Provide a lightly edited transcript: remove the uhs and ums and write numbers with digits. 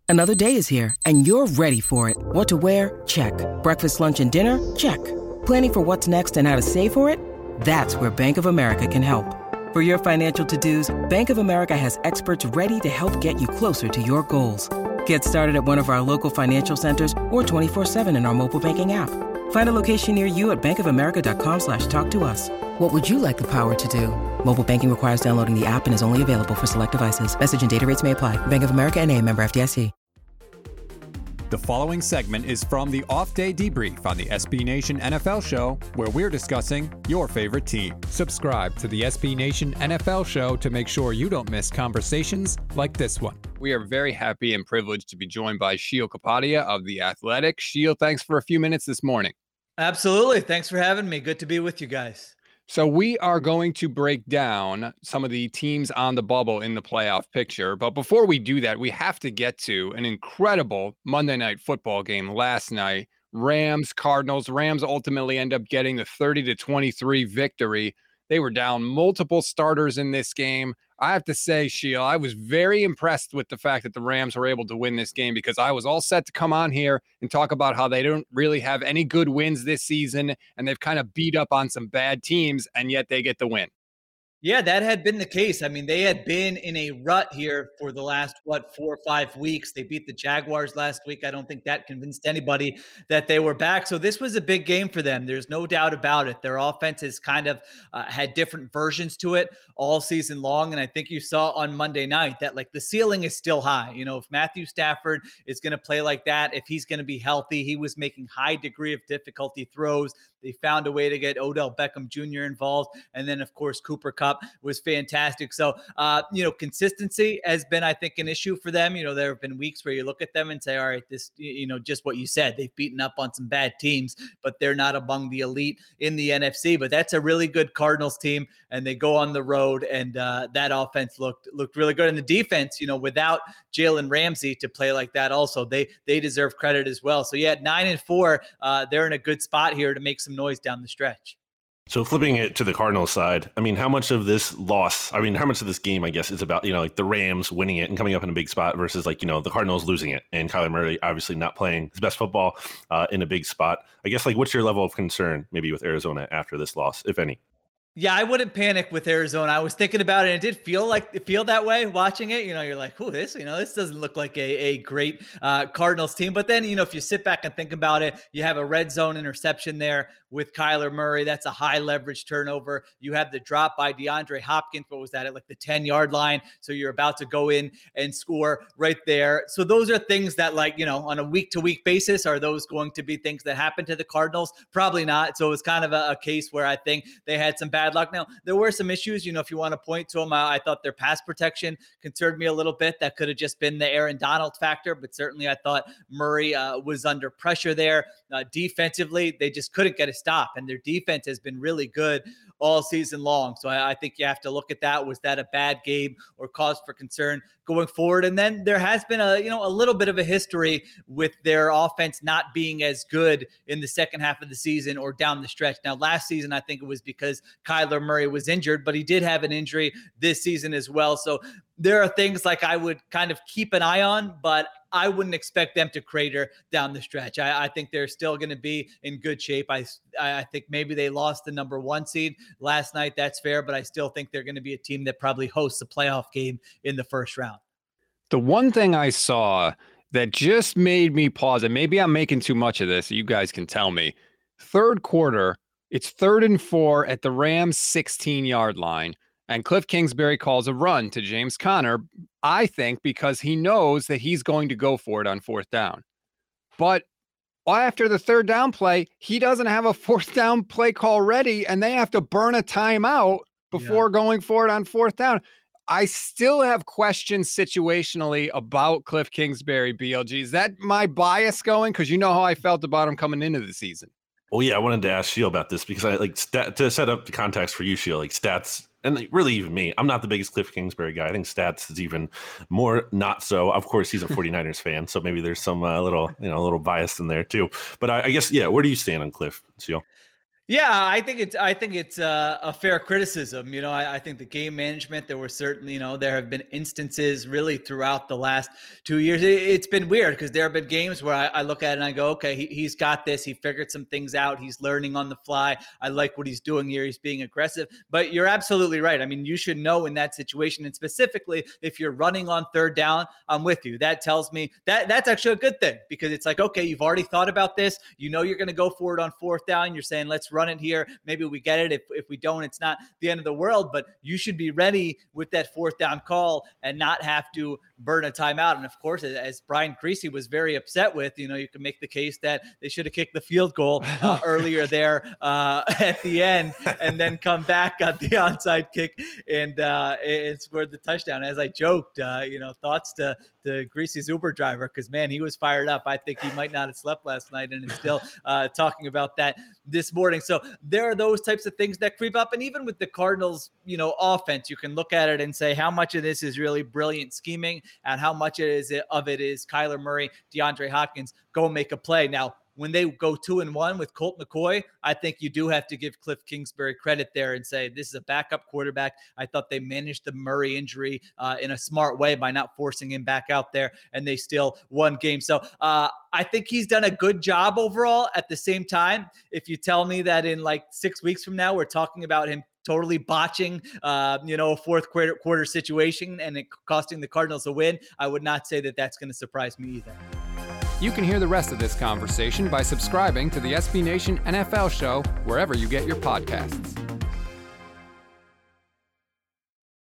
Another day is here, and you're ready for it. What to wear? Check. Breakfast, lunch, and dinner? Check. Planning for what's next and how to save for it? That's where Bank of America can help. For your financial to-dos, Bank of America has experts ready to help get you closer to your goals. Get started at one of our local financial centers or 24/7 in our mobile banking app. Find a location near you at bankofamerica.com/talktous. What would you like the power to do? Mobile banking requires downloading the app and is only available for select devices. Message and data rates may apply. Bank of America N.A., member FDIC. The following segment is from the Off Day Debrief on the SB Nation NFL Show, where we're discussing your favorite team. Subscribe to the SB Nation NFL Show to make sure you don't miss conversations like this one. We are very happy and privileged to be joined by Sheil Kapadia of The Athletic. Sheil, thanks for a few minutes this morning. Absolutely. Thanks for having me. Good to be with you guys. So we are going to break down some of the teams on the bubble in the playoff picture. But before we do that, we have to get to an incredible Monday Night Football game last night. Rams, Cardinals. Rams ultimately end up getting the 30-23 victory. They were down multiple starters in this game. I have to say, Sheil, I was very impressed with the fact that the Rams were able to win this game, because I was all set to come on here and talk about how they don't really have any good wins this season, and they've kind of beat up on some bad teams, and yet they get the win. Yeah, that had been the case. I mean, they had been in a rut here for the last, 4 or 5 weeks. They beat the Jaguars last week. I don't think that convinced anybody that they were back. So this was a big game for them. There's no doubt about it. Their offense has kind of had different versions to it all season long. And I think you saw on Monday night that, like, the ceiling is still high. You know, if Matthew Stafford is going to play like that, if he's going to be healthy, he was making high degree of difficulty throws. They found a way to get Odell Beckham Jr. involved. And then, of course, Cooper Kupp was fantastic. So, consistency has been, I think, an issue for them. You know, there have been weeks where you look at them and say, all right, this, just what you said, they've beaten up on some bad teams, but they're not among the elite in the NFC. But that's a really good Cardinals team, and they go on the road, and that offense looked really good. And the defense, without Jalen Ramsey to play like that also, they deserve credit as well. So, yeah, 9-4, they're in a good spot here to make some noise down the stretch. So flipping it to the Cardinals side, I mean, how much of this game, I guess, is about, like the Rams winning it and coming up in a big spot versus the Cardinals losing it and Kyler Murray obviously not playing his best football in a big spot? I guess, what's your level of concern maybe with Arizona after this loss, if any? Yeah, I wouldn't panic with Arizona. I was thinking about it, and it did feel that way watching it. You're like, this doesn't look like a great Cardinals team. But then, if you sit back and think about it, you have a red zone interception there with Kyler Murray. That's a high leverage turnover. You have the drop by DeAndre Hopkins. What was that, at the 10-yard line? So you're about to go in and score right there. So those are things that, on a week-to-week basis, are those going to be things that happen to the Cardinals? Probably not. So it's kind of a case where I think they had some bad luck. Now, there were some issues, if you want to point to them. I thought their pass protection concerned me a little bit. That could have just been the Aaron Donald factor, but certainly I thought Murray was under pressure there. Defensively, they just couldn't get a stop, and their defense has been really good all season long. So I think you have to look at that. Was that a bad game or cause for concern going forward? And then there has been a little bit of a history with their offense not being as good in the second half of the season or down the stretch. Now, last season, I think it was because Kyler Murray was injured, but he did have an injury this season as well. So there are things I would kind of keep an eye on, but I wouldn't expect them to crater down the stretch. I think they're still going to be in good shape. I think maybe they lost the number 1 seed last night. That's fair, but I still think they're going to be a team that probably hosts a playoff game in the first round. The one thing I saw that just made me pause, and maybe I'm making too much of this, you guys can tell me. Third quarter, it's 3rd and 4 at the Rams' 16-yard line. And Cliff Kingsbury calls a run to James Conner, I think, because he knows that he's going to go for it on 4th down. But after the 3rd down play, he doesn't have a 4th down play call ready, and they have to burn a timeout before going for it on 4th down. I still have questions situationally about Cliff Kingsbury, BLG. Is that my bias going? Because you know how I felt about him coming into the season. Well, yeah, I wanted to ask Sheil about this because I to set up the context for you, Sheil, stats. And really, even me, I'm not the biggest Cliff Kingsbury guy. I think stats is even more not so. Of course, he's a 49ers fan, so maybe there's some little bias in there too. But I guess, where do you stand on Cliff, Sheil? Yeah, I think it's a fair criticism. I think the game management, there were certainly, there have been instances really throughout the last 2 years. It's been weird because there have been games where I look at it and I go, okay, he's got this. He figured some things out. He's learning on the fly. I like what he's doing here. He's being aggressive. But you're absolutely right. I mean, you should know in that situation, and specifically if you're running on third down, I'm with you. That tells me that's actually a good thing, because it's like, okay, you've already thought about this. You're going to go for it on fourth down. You're saying, let's run it here. Maybe we get it. If we don't, it's not the end of the world, but you should be ready with that fourth down call and not have to burn a timeout. And of course, as Brian Creasy was very upset with, you can make the case that they should have kicked the field goal earlier there at the end, and then come back, got the onside kick, and scored the touchdown. As I joked, thoughts to Creasy's Uber driver, because man, he was fired up. I think he might not have slept last night and is still talking about that this morning. So there are those types of things that creep up. And even with the Cardinals, offense, you can look at it and say how much of this is really brilliant scheming and how much of it is Kyler Murray, DeAndre Hopkins, go make a play. Now, when they go 2-1 with Colt McCoy, I think you do have to give Cliff Kingsbury credit there and say this is a backup quarterback. I thought they managed the Murray injury in a smart way by not forcing him back out there, and they still won games. So I think he's done a good job overall. At the same time, if you tell me that in like 6 weeks from now, we're talking about him totally botching, a fourth quarter situation and it costing the Cardinals a win, I would not say that that's going to surprise me either. You can hear the rest of this conversation by subscribing to the SB Nation NFL show wherever you get your podcasts.